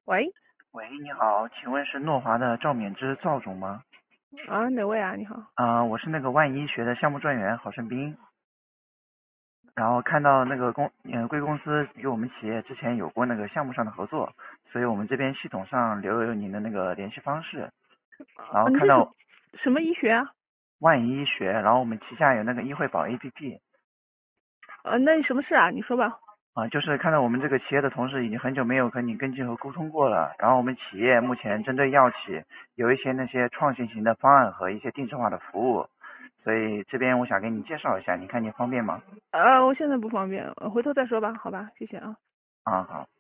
喂， 喂，你好，请问是诺华的赵勉之赵总吗？ 哪位啊？你好。 我是那个万一学的项目专员郝胜斌，然后看到那个贵公司与我们企业之前有过那个项目上的合作，所以我们这边系统上留有您的那个联系方式，然后你是看到什么医学啊？ 万一医学，然后我们旗下有那个医惠宝 APP， 那你什么事啊？你说吧。 就是看到我们这个企业的同事已经很久没有和你跟进和沟通过了，然后我们企业目前针对药企有一些那些创新型的方案和一些定制化的服务，所以这边我想给你介绍一下，你看你方便吗？ 我现在不方便，回头再说吧，好吧，谢谢啊。 好。